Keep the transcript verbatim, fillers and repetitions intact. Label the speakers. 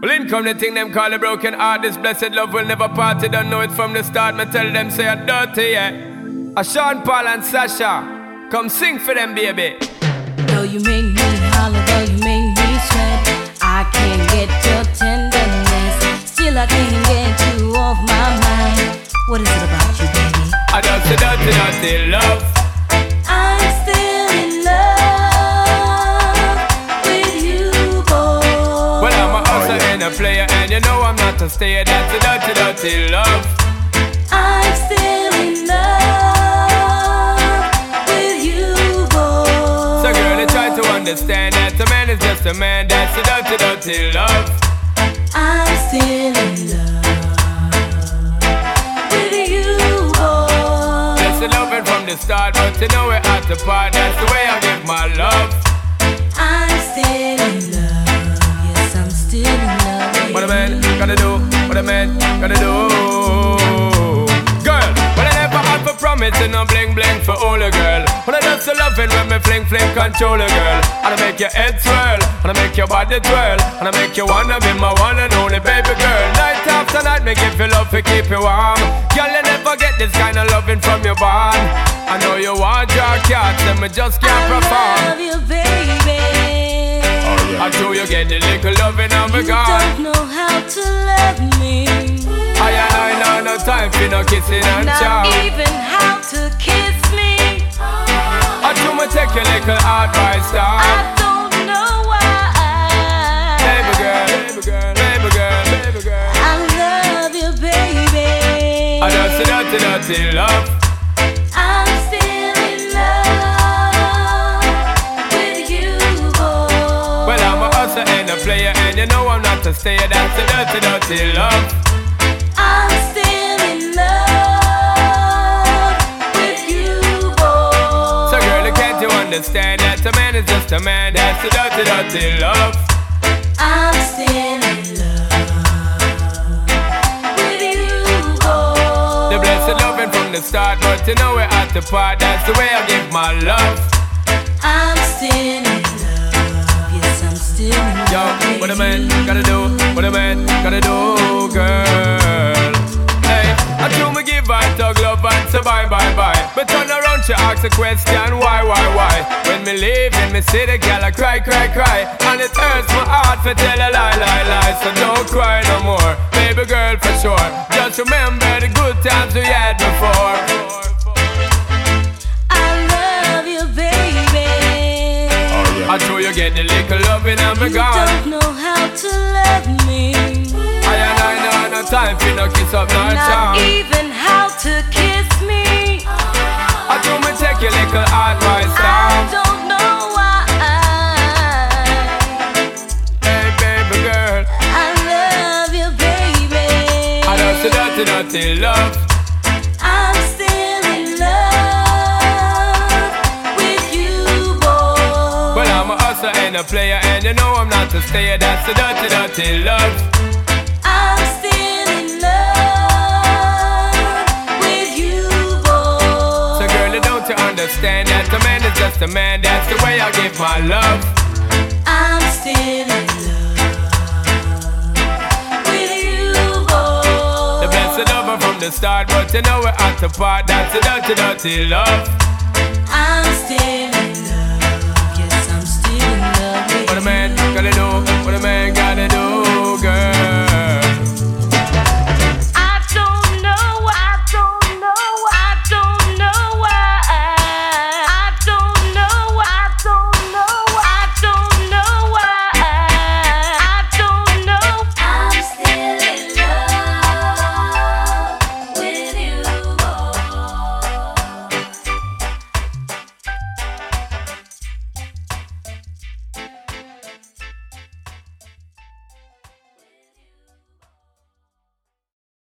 Speaker 1: Well, in come the thing them call a broken heart. This blessed love will never part. They don't know it from the start. Me tell them say I'm dirty, yeah. A Sean Paul and Sasha, come sing for them, baby.
Speaker 2: Though you make me holler, though you make me sweat, I can't get your tenderness. Still I can't get you off my mind. What is it about you, baby?
Speaker 1: I don't say dirty, dirty love.
Speaker 2: I'm still in love with you, boy.
Speaker 1: Well, I'm a hustler and a player, and you know I'm not a stayer. That's a dirty, dirty love.
Speaker 2: I'm still in love with you, boy.
Speaker 1: So girl, I try to understand that a man is just a man. That's a dirty, dirty love.
Speaker 2: I'm still in love with you, boy.
Speaker 1: That's the loving from the start, but you know we're at the part. That's the way I give my love.
Speaker 2: I'm still in love. Yes, I'm still in love with
Speaker 1: What a man gotta do, what a man gotta do. Girl, when I never had for promising, I'm bling bling for all a girl. When I just so loving when me fling fling control a girl. And I make your head swirl, and I make your body twirl, and I make you wanna be my one and only baby girl. Night after night, me give you love to keep you warm. Girl, you never get this kind of loving from your bond. I know you want your cats, and me just can't perform.
Speaker 2: I love you, baby.
Speaker 1: I know you get the little loving on me
Speaker 2: You
Speaker 1: gone.
Speaker 2: don't know how to love me.
Speaker 1: I and I know no time for no kissing and chow.
Speaker 2: Not even how to kiss me.
Speaker 1: I do me take your little advice down.
Speaker 2: I don't know why.
Speaker 1: Baby girl, baby girl, baby girl, baby girl.
Speaker 2: I love you, baby.
Speaker 1: I just a dirty, dirty love.
Speaker 2: I'm still in love with you, boy.
Speaker 1: Well, I'm a hustler and a player, and you know I'm not a stayer. That's a dirty, dirty love.
Speaker 2: I'm still in love with you, boy.
Speaker 1: So girl, can't you understand that a man is just a man? That's a dirty, dirty love.
Speaker 2: I'm still in love with you, boy.
Speaker 1: The blessed loving from the start, but you know we're at the part. That's the way I give my love.
Speaker 2: I'm still in love. Yes, I'm still in love.
Speaker 1: Yo, what a man gotta do, what a man gotta do, girl. Hey, I do me give her tug love and say bye, bye, bye. But turn around, she ask a question, why, why, why? When me leave in me city, girl, I cry, cry, cry. And it hurts my heart to tell a lie, lie, lie. So don't cry no more, baby girl, for sure. Just remember the good times we had before.
Speaker 2: I love you, baby.
Speaker 1: I know you get the little loving and me
Speaker 2: You
Speaker 1: gone.
Speaker 2: don't know how to love me.
Speaker 1: I and I know no time for no kiss up, no
Speaker 2: Not
Speaker 1: charm.
Speaker 2: even how to kiss me.
Speaker 1: I do me take your little advice
Speaker 2: I
Speaker 1: down.
Speaker 2: don't know why.
Speaker 1: Hey baby girl,
Speaker 2: I love you, baby.
Speaker 1: I just a dirty, dirty love.
Speaker 2: I'm still in love with you, boy.
Speaker 1: Well, I'm a hustler and a player, and you know I'm not a stayer. That's a dirty, dirty love.
Speaker 2: I'm still in love with you, boy.
Speaker 1: So girl, don't you understand that a man is just a man? That's the way I give my love.
Speaker 2: I'm still in love with you, boy.
Speaker 1: The blessed lover from the start, but you know we're at the part. That's a dirty, dirty love.